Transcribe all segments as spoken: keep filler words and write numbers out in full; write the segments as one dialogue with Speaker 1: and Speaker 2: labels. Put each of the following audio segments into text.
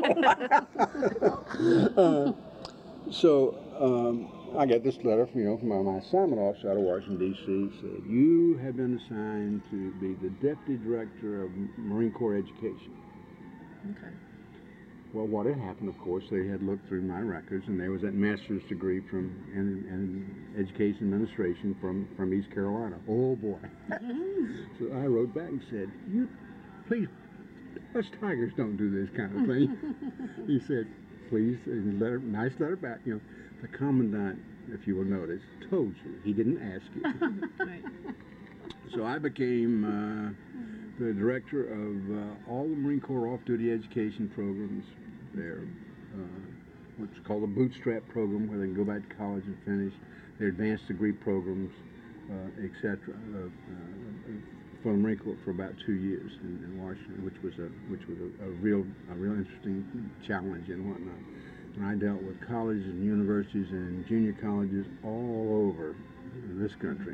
Speaker 1: uh, so um, I got this letter from, you know, from my, my assignment officer out of Washington, D C said, you have been assigned to be the Deputy Director of Marine Corps Education.
Speaker 2: Okay.
Speaker 1: Well, what had happened, of course, they had looked through my records, and there was that master's degree from in, in education administration from, from East Carolina. Oh, boy. So I wrote back and said, you, please, us Tigers don't do this kind of thing. He said, please, and letter, nice letter back, you know, the Commandant, if you will notice, told you. He didn't ask you.
Speaker 2: Right.
Speaker 1: So I became uh, the director of uh, all the Marine Corps off-duty education programs there, uh, what's called the Bootstrap program, where they can go back to college and finish their advanced degree programs, uh, et cetera, uh, uh, for the Marine Corps for about two years in, in Washington, which was a which was a, a real a real interesting challenge and whatnot. And I dealt with colleges and universities and junior colleges all over this country.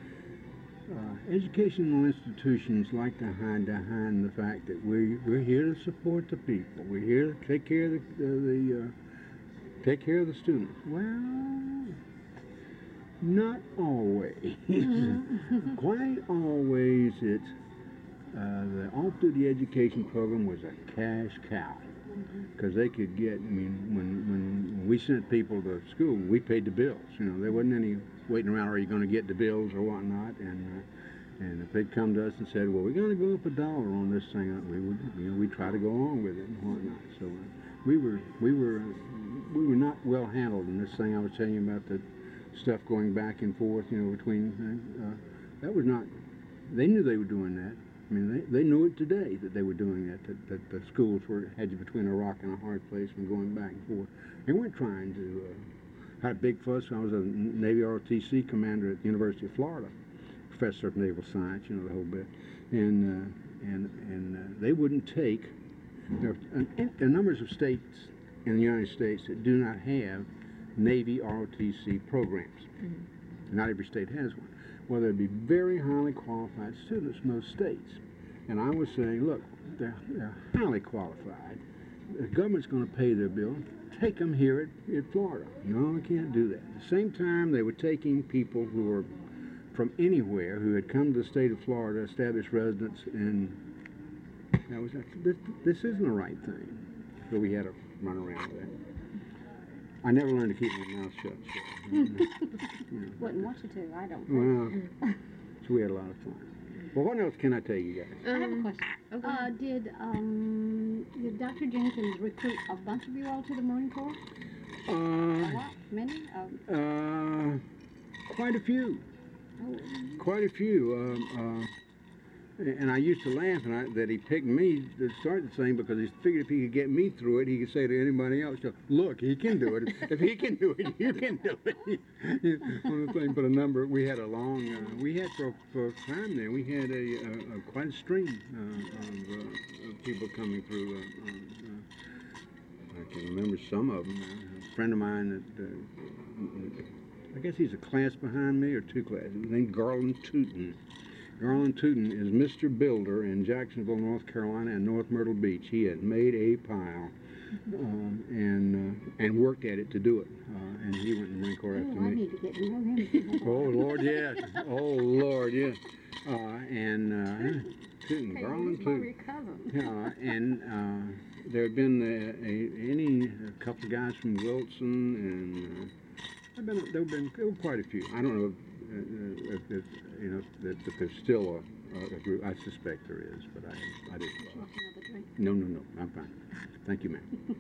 Speaker 1: Uh, educational institutions like to hide behind the fact that we we're here to support the people. We're here to take care of the, the, the uh, take care of the students. Well, not always. Quite always, it's uh, the off-duty education program was a cash cow, because they could get. I mean, when when we sent people to school, we paid the bills. You know, there wasn't any waiting around, are you going to get the bills or whatnot, and uh, and if they'd come to us and said, well, we're going to go up a dollar on this thing, we would, you know, we'd try to go on with it and whatnot. So uh, we were we were we were not well handled in this thing I was telling you about, the stuff going back and forth, you know, between uh, that was not. They knew they were doing that. I mean, they, they knew it today that they were doing that, that, that the schools were had you between a rock and a hard place and going back and forth. They weren't trying to. Uh, had a big fuss. I was a Navy R O T C commander at the University of Florida, professor of naval science, you know, the whole bit. And uh, and and uh, they wouldn't take. There are, there are numbers of states in the United States that do not have Navy R O T C programs. Mm-hmm. Not every state has one. Well, there'd be very highly qualified students in those states. And I was saying, look, they're, they're highly qualified. The government's going to pay their bill. Take them here at, at Florida. No, we can't do that. At the same time, they were taking people who were from anywhere who had come to the state of Florida, established residence, and that was this, this isn't the right thing. So we had to run around with that. I never learned to keep my mouth shut. So, you know, you know.
Speaker 3: Wouldn't want you to, I don't.
Speaker 1: Well, so we had a lot of fun. Well, what else can I tell you guys?
Speaker 3: I have a question.
Speaker 2: Okay.
Speaker 3: Uh, did um, did Doctor Jenkins recruit a bunch of you all to the Marine Corps?
Speaker 1: Uh,
Speaker 3: A lot? Many? Um,
Speaker 1: uh, quite a few.
Speaker 3: oh,
Speaker 1: Quite a few. Um, uh, and I used to laugh and I, that he picked me to start the thing because he figured if he could get me through it, he could say to anybody else, look, he can do it. If he can do it, you can do it. One of the things, but a number, we had a long, uh, we had for, for a time there, we had a, a, a quite a stream uh, of, uh, of people coming through. Uh, uh, I can remember some of them. Uh, a friend of mine that, uh, I guess he's a class behind me or two classes, named Garland Tootin. Garland Tootin is Mister Builder in Jacksonville, North Carolina, and North Myrtle Beach. He had made a pile um, and uh, and worked at it to do it. Uh, and he went in the Marine Corps after
Speaker 3: oh, I
Speaker 1: me.
Speaker 3: need to get to know him.
Speaker 1: Oh, Lord, yes. Oh, Lord, yes. Uh, and uh, Tootin,
Speaker 3: Hey,
Speaker 1: Garland
Speaker 3: he's my
Speaker 1: Tootin.
Speaker 3: cousin.
Speaker 1: Uh, and uh, there had been a, a, any a couple of guys from Wilson, and uh, I've been, there have been there were quite a few. I don't know if, uh, if, if you know that, that there's still a, a group. I suspect there is, but I I didn't.
Speaker 3: Want another drink?
Speaker 1: No, no, no. I'm fine. Thank you, ma'am.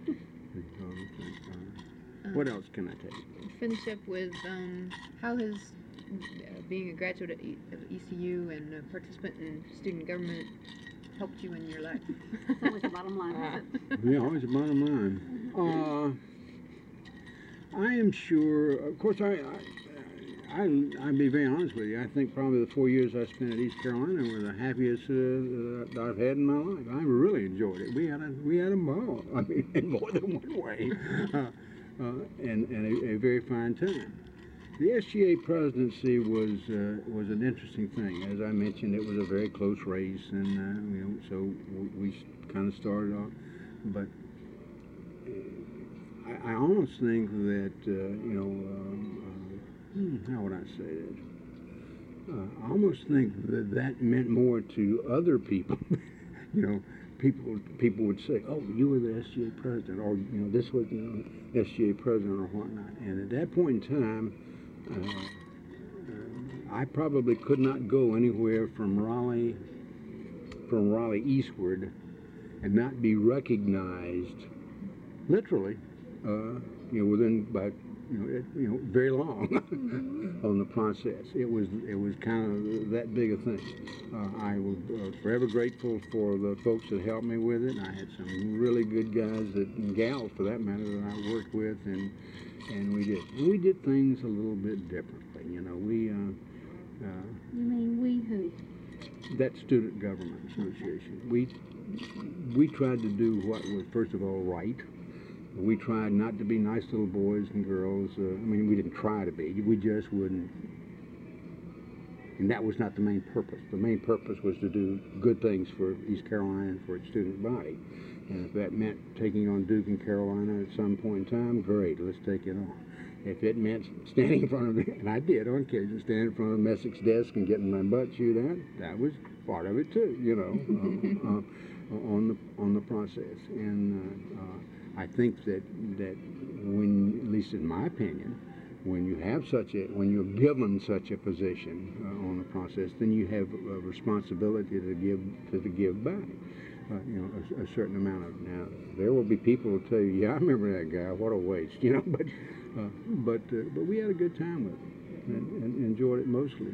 Speaker 1: uh, what else can I tell you?
Speaker 2: Finish up with um, how has uh, being a graduate at e- of E C U and a participant in student government helped you in your life?
Speaker 3: That's always the bottom line, isn't it?
Speaker 1: Yeah, always the bottom line. Uh, I am sure. Of course, I. I I, I'll be very honest with you. I think probably the four years I spent at East Carolina were the happiest uh, that I've had in my life. I really enjoyed it. We had a we had a ball. I mean, in more than one way, uh, uh, and and a, a very fine time. The S G A presidency was uh, was an interesting thing. As I mentioned, it was a very close race, and uh, you know, so we kind of started off. But I, I almost think that, uh, you know, um, uh, hmm, how would I say that? Uh, I almost think that that meant more to other people. You know, people people would say, "Oh, you were the S G A president," or you know, this was the you know, S G A president or whatnot. And at that point in time, uh, uh, I probably could not go anywhere from Raleigh, from Raleigh eastward, and not be recognized, literally, uh, you know, within about you know, it, you know, very long mm-hmm. on the process. It was it was kind of that big a thing. Uh, I was uh, forever grateful for the folks that helped me with it. I had some really good guys that, and gals for that matter, that I worked with, and and we did and we did things a little bit differently. You know, we. Uh, uh,
Speaker 3: you mean we who?
Speaker 1: That Student Government Association. We we tried to do what was first of all right. We tried not to be nice little boys and girls. Uh, I mean, we didn't try to be. We just wouldn't. And that was not the main purpose. The main purpose was to do good things for East Carolina and for its student body. And if that meant taking on Duke and Carolina at some point in time, great, let's take it on. If it meant standing in front of, and I did on occasion, standing in front of Messick's desk and getting my butt chewed out, that was part of it too, you know, uh, uh, on the on the process. And uh, uh, I think that that when, at least in my opinion, when you have such a, when you're given such a position uh, on the process, then you have a responsibility to give to, to give back. Uh, you know, a, a certain amount of. Now, there will be people who tell you, "Yeah, I remember that guy. What a waste," you know. But, uh, but, uh, but we had a good time with it and, and enjoyed it mostly.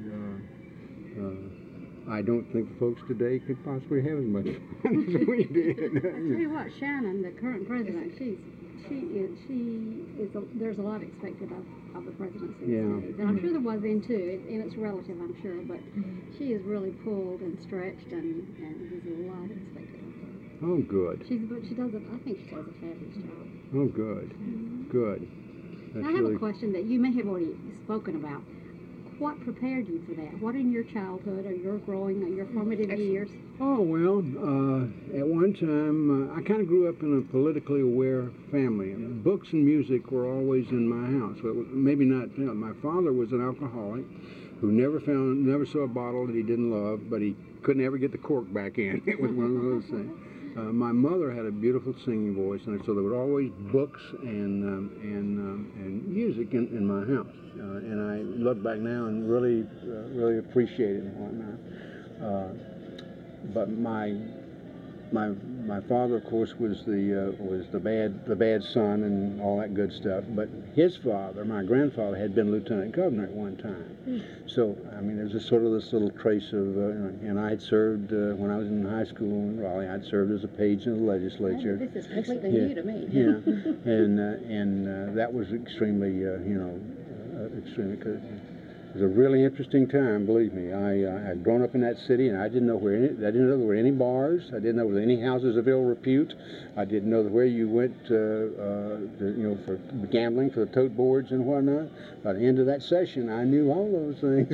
Speaker 1: Uh, uh, I don't think the folks today could possibly have as much fun as we did.
Speaker 3: I tell you what, Shannon, the current president, she's she is she is. A, there's a lot expected of, of the presidency.
Speaker 1: Yeah.
Speaker 3: And I'm sure there was then too, it, and it's relative, I'm sure, but
Speaker 2: mm-hmm.
Speaker 3: she is really pulled and stretched, and, and there's a lot expected of her.
Speaker 1: Oh, good.
Speaker 3: She's, but she does it. I think she does a fabulous job.
Speaker 1: Oh, good.
Speaker 3: Mm-hmm.
Speaker 1: Good. That's
Speaker 3: I have
Speaker 1: really...
Speaker 3: a question that you may have already spoken about. What prepared you for that? What in your childhood or your growing or your formative
Speaker 2: Excellent.
Speaker 3: years?
Speaker 1: Oh, well, uh, at one time, uh, I kind of grew up in a politically aware family. And books and music were always in my house. Well, maybe not, you know, my father was an alcoholic who never found, never saw a bottle that he didn't love, but he couldn't ever get the cork back in. It was one of those things. Uh, my mother had a beautiful singing voice, and so there were always books and um, and um, and music in, in my house. Uh, and I look back now and really uh, really appreciate it and whatnot. Uh, but my my my father, of course, was the uh, was the bad the bad son and all that good stuff. But his father, my grandfather, had been lieutenant governor at one time. Mm. So I mean, there's a sort of this little trace of. Uh, and I had served uh, when I was in high school in Raleigh. I'd served as a page in the legislature.
Speaker 3: Oh, this is completely
Speaker 1: yeah,
Speaker 3: new to me.
Speaker 1: Yeah, and uh, and uh, that was extremely uh, you know uh, extremely. It was a really interesting time, believe me. I uh, had grown up in that city, and I didn't know where any, I didn't know there were any bars. I didn't know there were any houses of ill repute. I didn't know where you went, uh, uh, to, you know, for gambling, for the tote boards and whatnot. By the end of that session, I knew all those things.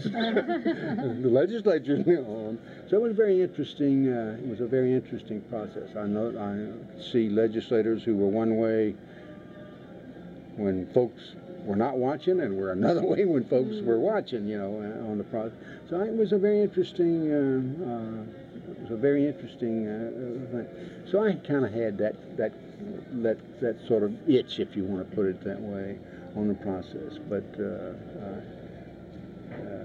Speaker 1: The legislature knew all. So it was very interesting. Uh, it was a very interesting process. I know I see legislators who were one way when folks were not watching, and we're another way when folks mm. were watching, you know, uh, on the process. So it was a very interesting, uh, uh, it was a very interesting uh, thing. So I kind of had that, that, that, that sort of itch, if you want to put it that way, on the process. But uh, uh, uh,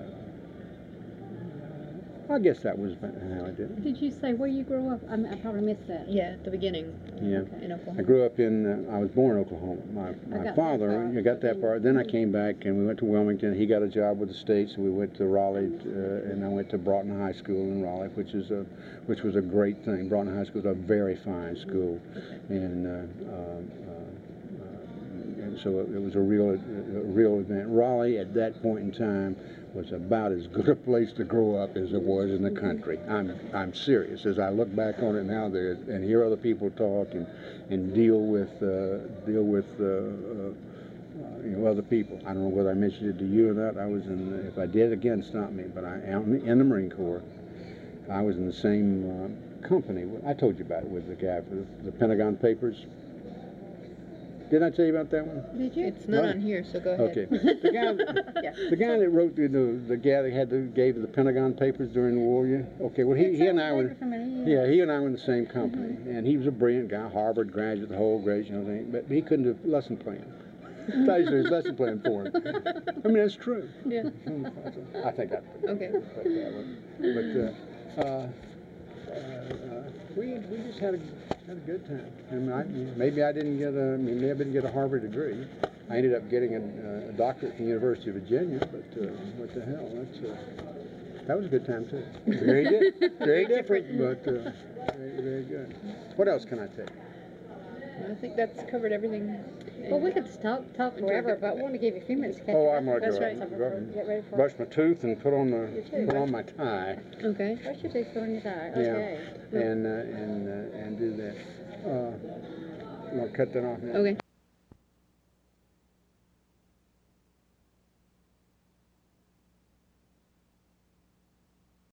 Speaker 1: I guess that was how I did it.
Speaker 3: Did you say where you grew up? I, mean, I probably missed that.
Speaker 2: Yeah, at the beginning.
Speaker 1: Yeah.
Speaker 2: Okay. In Oklahoma.
Speaker 1: I grew up in, uh, I was born in Oklahoma. My, my father, you got that far. Then I came back and we went to Wilmington. He got a job with the state, so we went to Raleigh, uh, and I went to Broughton High School in Raleigh, which is a, which was a great thing. Broughton High School is a very fine school, and uh, uh, uh, and so it was a real, a real event. Raleigh at that point in time was about as good a place to grow up as it was in the country. I'm I'm serious. As I look back on it now, there and hear other people talk and and deal with uh, deal with uh, uh, you know, other people. I don't know whether I mentioned it to you or not. I was in. If I did, again, stop me. But I am in the Marine Corps. I was in the same uh, company. I told you about it with the guy for the, the Pentagon Papers. Didn't I tell you about that one?
Speaker 3: Did you?
Speaker 2: It's not
Speaker 1: No.
Speaker 2: on here, so go ahead.
Speaker 1: Okay. The guy,
Speaker 2: Yeah.
Speaker 1: the guy that wrote the, the, the guy that had the, gave the Pentagon Papers during the war, yeah? Okay, well, he, he and I were, yeah, he and I were in the same company. And he was a brilliant guy, Harvard graduate, the whole graduate and everything, but he couldn't do lesson plan. I used to do his lesson plan for him. I mean, that's true.
Speaker 2: Yeah.
Speaker 1: I think I put
Speaker 2: Okay.
Speaker 1: put that one. But, uh, uh, uh, uh, we, we just had a, had a good time. I mean, I, maybe I didn't get a, I mean, maybe I didn't get a Harvard degree. I ended up getting a, a doctorate from the University of Virginia, but uh, what the hell, that's, uh, that was a good time too. Very di very different, but uh, very, very good. What else can I tell you?
Speaker 2: I think that's covered everything.
Speaker 3: Well, we could talk, talk
Speaker 2: Enjoyed
Speaker 3: forever,
Speaker 2: it.
Speaker 3: but I want to give you a few minutes to catch
Speaker 1: Oh,
Speaker 3: your
Speaker 1: I'm gonna
Speaker 3: breath.
Speaker 1: go,
Speaker 2: That's
Speaker 1: out-
Speaker 2: right.
Speaker 1: go out and
Speaker 3: Get ready for
Speaker 1: brush my tooth and put on
Speaker 3: You
Speaker 1: the
Speaker 3: too.
Speaker 1: put on my tie.
Speaker 2: Okay.
Speaker 3: Brush your teeth, put on your tie.
Speaker 1: Yeah.
Speaker 3: Okay.
Speaker 1: and uh, and uh, and do that. Uh, I'm gonna cut that off now.
Speaker 2: Okay.